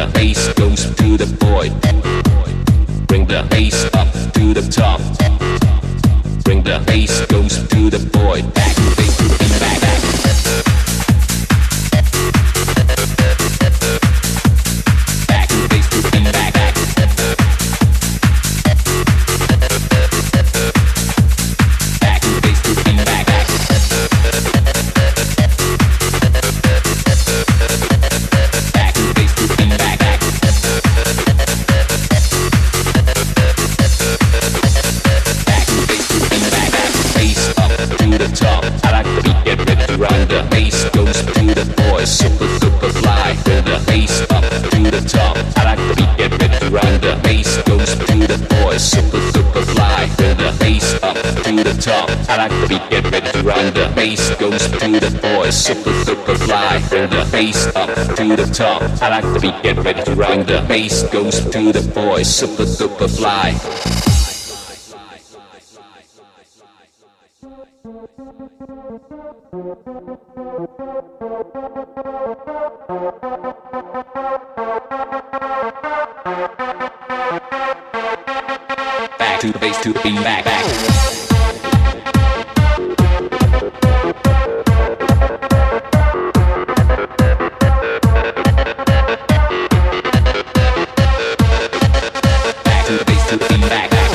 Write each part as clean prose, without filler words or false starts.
the bass goes to the void. Bring the bass up to the top. Bring the bass goes to the void. Back to the bass, to the beat, back, back. Back to the bass, to the beat, back, back. Back to the bass, to the beat, back, back. Back to the bass, to the beat, back, back. Bass up to the top. I like the beat, get ready to run. The bass goes to the boys, super super fly. Bring the bass up to the top. I like the beat, get ready to run. The bass goes to the boys, super super fly. Bring the bass up to the top. I like the beat, get ready to run. The bass goes to the boys, super super fly. Bring the bass up to the top. I like the beat, get ready to run. The bass goes to the boys, super super fly. Back to the bass, to the beat, back, back. Back to the bass, to the beat, back, back.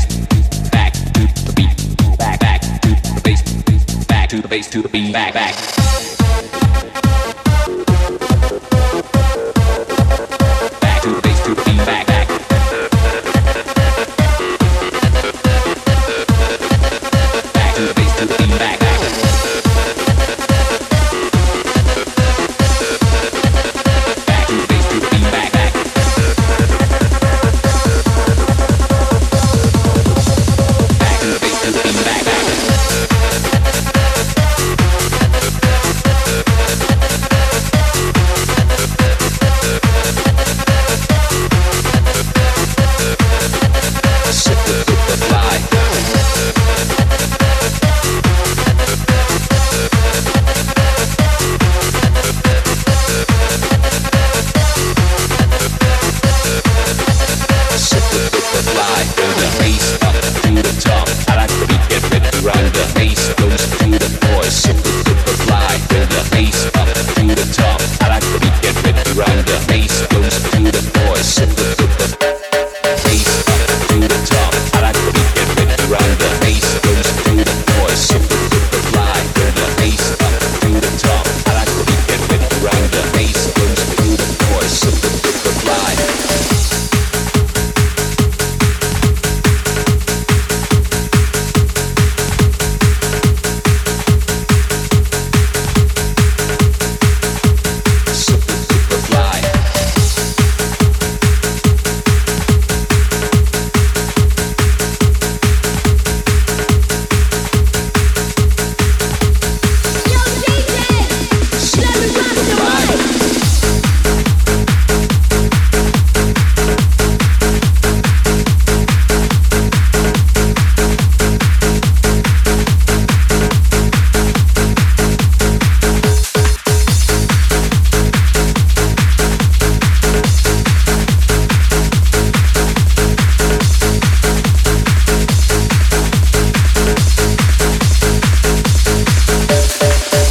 To the beat, back, back.